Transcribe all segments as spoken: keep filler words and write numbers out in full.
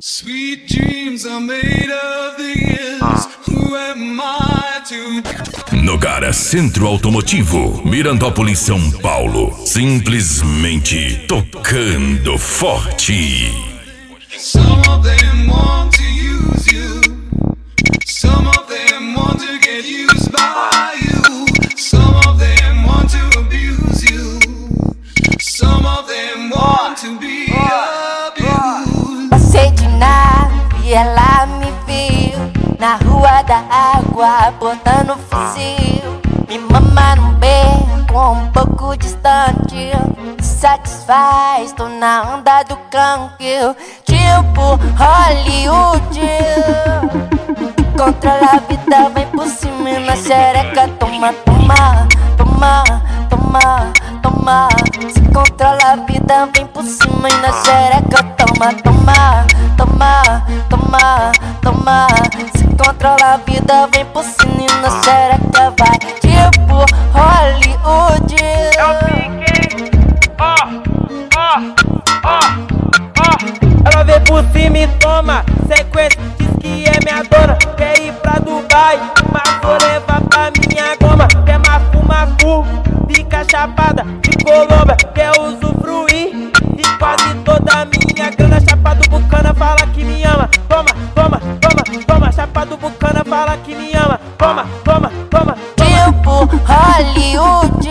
Sweet dreams are made of these. Who am I to... Nogara Centro Automotivo, Mirandópolis, São Paulo. Simplesmente tocando forte. Some of them want to use you. Some of them want to get used by you. Some of them want to abuse you. Some of them want to be abused. Passei de nave e ela me viu na rua da água, botando fuzil. Me mama num beco um pouco distante, satisfaz, tô na onda do canque, tipo Hollywood. Controla a vida, vem por cima e na xereca. Toma, toma, toma, toma, toma. Se controla a vida, vem por cima e na xereca. Toma, toma, toma, toma, toma. Se controla a vida, vem por cima e na xereca. Vai tipo Hollywood. Eu fiquei, ó, ó, ó, ó. Ela vem por cima e toma sequência, diz que é minha dona. Quer ir pra Dubai, mas vou levar pra minha goma. Quer mafu, mafu, fica chapada de Colômbia. Quer usufruir de quase toda a minha grana. Chapa do Bucana fala que me ama. Toma, toma, toma, toma. Chapa do Bucana fala que me ama. Toma, toma, toma, toma. Tipo Hollywood.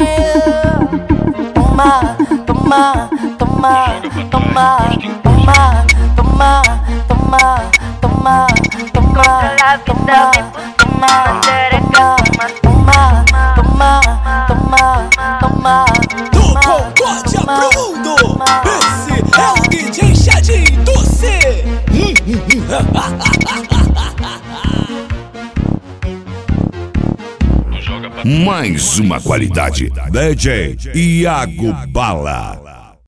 Toma, toma, toma, toma, toma, toma, toma, toma, toma, toma, toma, toma, toma, toma, toma, toma. Do Concórdia pro mundo, esse é o D J Chadinho do C. Mais uma qualidade. D J Iago Bala.